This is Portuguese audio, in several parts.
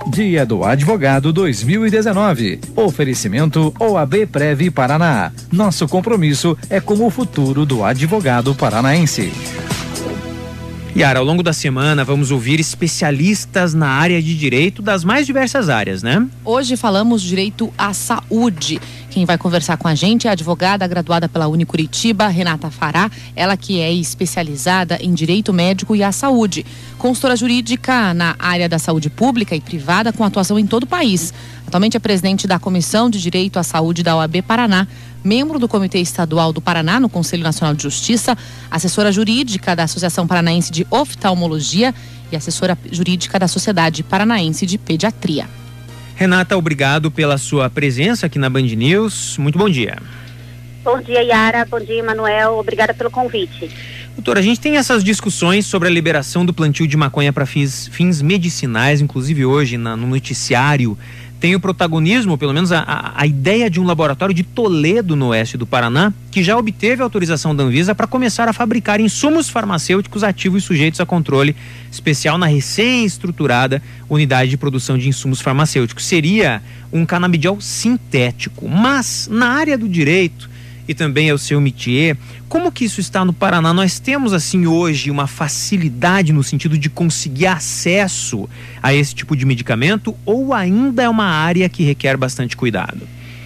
Dia do Advogado 2019. Oferecimento OAB Prev Paraná. Nosso compromisso é com o futuro do advogado paranaense. Yara, ao longo da semana vamos ouvir especialistas na área de direito das mais diversas áreas, né? Hoje falamos direito à saúde. Quem vai conversar com a gente é a advogada graduada pela Unicuritiba, Renata Fará, ela que é especializada em direito médico e à saúde. Consultora jurídica na área da saúde pública e privada com atuação em todo o país. Atualmente é presidente da Comissão de Direito à Saúde da OAB Paraná, membro do Comitê Estadual do Paraná no Conselho Nacional de Justiça, assessora jurídica da Associação Paranaense de Oftalmologia e assessora jurídica da Sociedade Paranaense de Pediatria. Renata, obrigado pela sua presença aqui na Band News. Muito bom dia. Bom dia, Yara. Bom dia, Emanuel. Obrigada pelo convite. Doutora, a gente tem essas discussões sobre a liberação do plantio de maconha para fins medicinais, inclusive hoje no noticiário tem o protagonismo, pelo menos a ideia de um laboratório de Toledo, no oeste do Paraná, que já obteve autorização da Anvisa para começar a fabricar insumos farmacêuticos ativos sujeitos a controle especial na recém-estruturada unidade de produção de insumos farmacêuticos. Seria um canabidiol sintético, mas na área do direito, e também é o seu métier, como que isso está no Paraná? Nós temos, assim, hoje uma facilidade no sentido de conseguir acesso a esse tipo de medicamento ou ainda é uma área que requer bastante cuidado?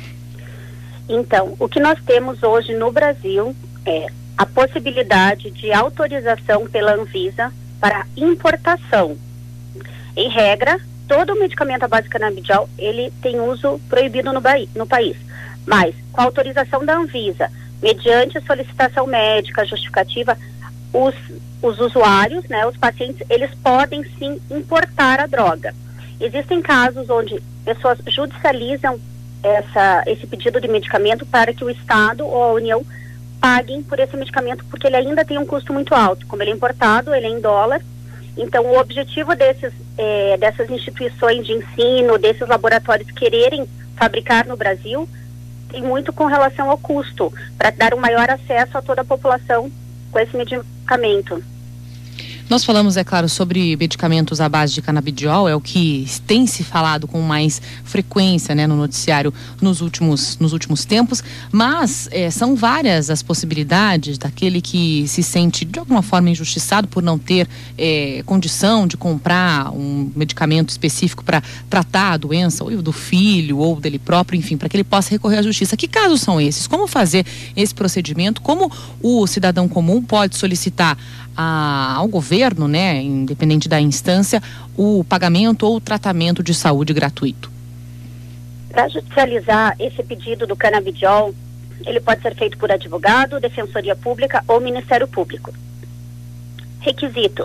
Então, o que nós temos hoje no Brasil é a possibilidade de autorização pela Anvisa para importação. Em regra, todo medicamento à base de canabidiol, ele tem uso proibido no país. Mas, com a autorização da Anvisa, mediante solicitação médica justificativa, os usuários, né, os pacientes, eles podem sim importar a droga. Existem casos onde pessoas judicializam esse pedido de medicamento para que o Estado ou a União paguem por esse medicamento, porque ele ainda tem um custo muito alto. Como ele é importado, ele é em dólar. Então, o objetivo dessas instituições de ensino, desses laboratórios quererem fabricar no Brasil, tem muito com relação ao custo, para dar um maior acesso a toda a população com esse medicamento. Nós falamos, é claro, sobre medicamentos à base de canabidiol, é o que tem se falado com mais frequência, né, no noticiário nos últimos tempos, mas são várias as possibilidades daquele que se sente de alguma forma injustiçado por não ter condição de comprar um medicamento específico para tratar a doença, ou do filho, ou dele próprio, enfim, para que ele possa recorrer à justiça. Que casos são esses? Como fazer esse procedimento? Como o cidadão comum pode solicitar ao governo, né, independente da instância, o pagamento ou o tratamento de saúde gratuito? Para judicializar esse pedido do canabidiol, ele pode ser feito por advogado, defensoria pública ou Ministério Público. Requisitos: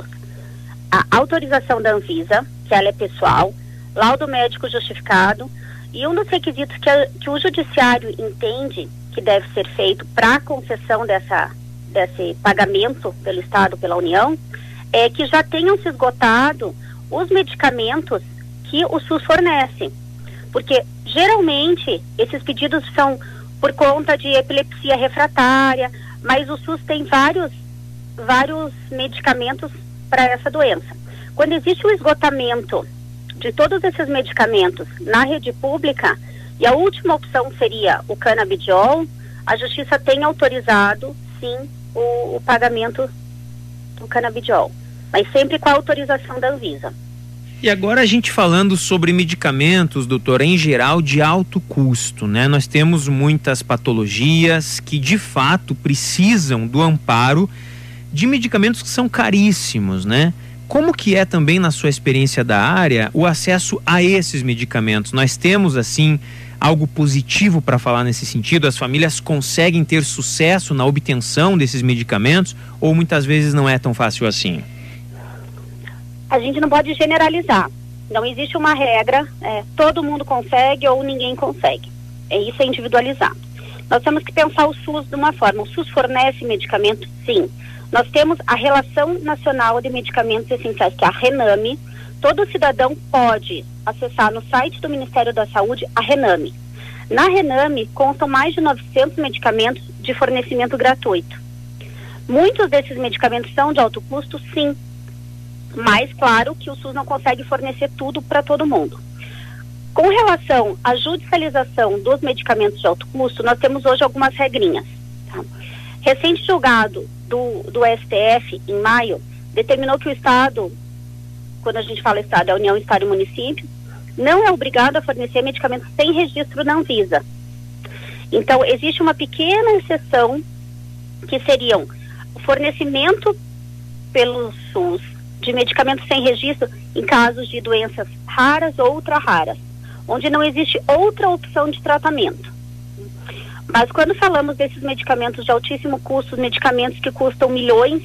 a autorização da Anvisa, que ela é pessoal, laudo médico justificado, e um dos requisitos que o judiciário entende que deve ser feito para a concessão desse pagamento pelo Estado, pela União, é que já tenham se esgotado os medicamentos que o SUS fornece. Porque, geralmente, esses pedidos são por conta de epilepsia refratária, mas o SUS tem vários medicamentos para essa doença. Quando existe o esgotamento de todos esses medicamentos na rede pública, e a última opção seria o canabidiol, a Justiça tem autorizado, sim, o pagamento do canabidiol, mas sempre com a autorização da Anvisa. E agora a gente falando sobre medicamentos, doutora, em geral de alto custo, né? Nós temos muitas patologias que de fato precisam do amparo de medicamentos que são caríssimos, né? Como que é também, na sua experiência da área, o acesso a esses medicamentos? Nós temos, assim, algo positivo para falar nesse sentido? As famílias conseguem ter sucesso na obtenção desses medicamentos ou muitas vezes não é tão fácil assim? A gente não pode generalizar. Não existe uma regra, todo mundo consegue ou ninguém consegue. Isso é individualizado. Nós temos que pensar o SUS de uma forma. O SUS fornece medicamentos? Sim. Nós temos a Relação Nacional de Medicamentos Essenciais, que é a RENAME. Todo cidadão pode acessar no site do Ministério da Saúde a RENAME. Na RENAME constam mais de 900 medicamentos de fornecimento gratuito. Muitos desses medicamentos são de alto custo, sim. Mas, claro, que o SUS não consegue fornecer tudo para todo mundo. Com relação à judicialização dos medicamentos de alto custo, nós temos hoje algumas regrinhas. Tá? Recente julgado do STF, em maio, determinou que o Estado, quando a gente fala Estado, é a União, Estado e Município, não é obrigado a fornecer medicamentos sem registro na Anvisa. Então, existe uma pequena exceção, que seriam o fornecimento pelo SUS de medicamentos sem registro em casos de doenças raras ou ultra-raras, onde não existe outra opção de tratamento. Mas quando falamos desses medicamentos de altíssimo custo, medicamentos que custam milhões,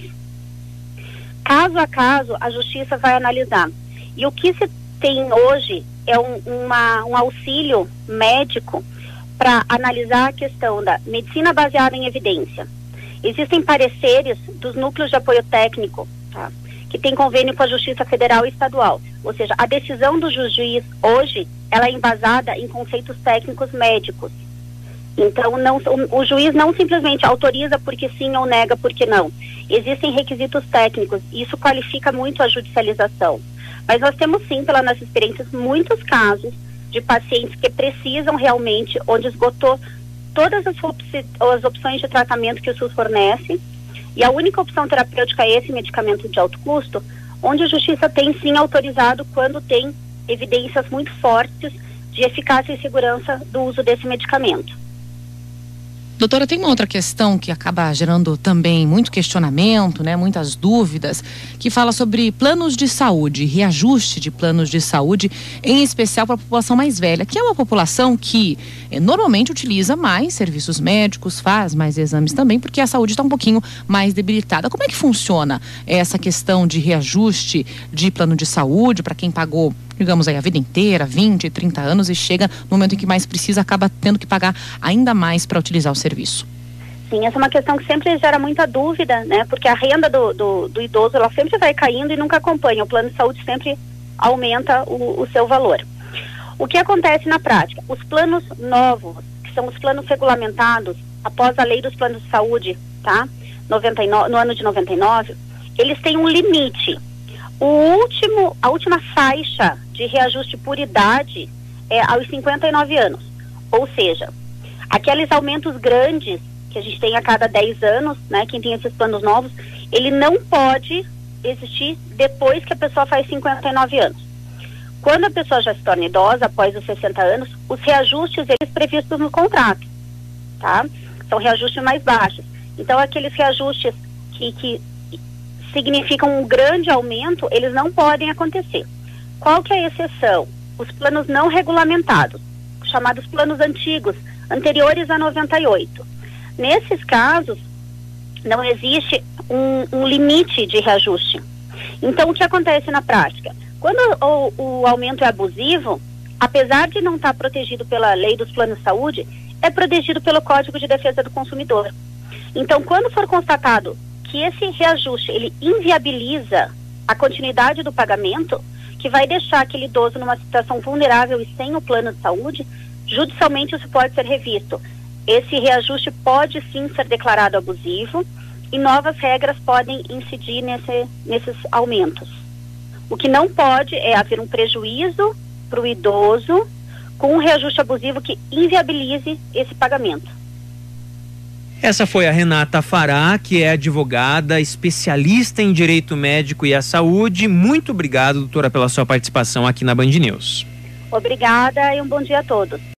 caso a caso, a Justiça vai analisar. E o que se tem hoje é um auxílio médico para analisar a questão da medicina baseada em evidência. Existem pareceres dos núcleos de apoio técnico, tá, que tem convênio com a Justiça Federal e Estadual. Ou seja, a decisão do juiz hoje, ela é embasada em conceitos técnicos médicos. Então, o juiz não simplesmente autoriza porque sim ou nega porque não. Existem requisitos técnicos, e isso qualifica muito a judicialização. Mas nós temos sim, pela nossa experiência, muitos casos de pacientes que precisam realmente, onde esgotou todas as opções de tratamento que o SUS fornece, e a única opção terapêutica é esse medicamento de alto custo, onde a Justiça tem sim autorizado quando tem evidências muito fortes de eficácia e segurança do uso desse medicamento. Doutora, tem uma outra questão que acaba gerando também muito questionamento, né, muitas dúvidas, que fala sobre planos de saúde, reajuste de planos de saúde, em especial para a população mais velha, que é uma população que normalmente utiliza mais serviços médicos, faz mais exames também, porque a saúde está um pouquinho mais debilitada. Como é que funciona essa questão de reajuste de plano de saúde para quem pagou, digamos aí, a vida inteira, 20, 30 anos, e chega no momento em que mais precisa, acaba tendo que pagar ainda mais para utilizar o serviço? Sim, essa é uma questão que sempre gera muita dúvida, né? Porque a renda do idoso, ela sempre vai caindo e nunca acompanha. O plano de saúde sempre aumenta o seu valor. O que acontece na prática? Os planos novos, que são os planos regulamentados após a lei dos planos de saúde, tá? No ano de 99, eles têm um limite. A última faixa de reajuste por idade é aos 59 anos. Ou seja, aqueles aumentos grandes que a gente tem a cada 10 anos, né, quem tem esses planos novos, ele não pode existir depois que a pessoa faz 59 anos. Quando a pessoa já se torna idosa, após os 60 anos, os reajustes, eles previstos no contrato, tá? São reajustes mais baixos. Então, aqueles reajustes que significam um grande aumento, eles não podem acontecer. Qual que é a exceção? Os planos não regulamentados, chamados planos antigos, anteriores a 98. Nesses casos, não existe um limite de reajuste. Então, o que acontece na prática? Quando o aumento é abusivo, apesar de não estar protegido pela lei dos planos de saúde, é protegido pelo Código de Defesa do Consumidor. Então, quando for constatado que esse reajuste, ele inviabiliza a continuidade do pagamento, que vai deixar aquele idoso numa situação vulnerável e sem o plano de saúde, judicialmente isso pode ser revisto. Esse reajuste pode sim ser declarado abusivo e novas regras podem incidir nesses aumentos. O que não pode é haver um prejuízo para o idoso com um reajuste abusivo que inviabilize esse pagamento. Essa foi a Renata Fará, que é advogada, especialista em direito médico e a saúde. Muito obrigado, doutora, pela sua participação aqui na Band News. Obrigada e um bom dia a todos.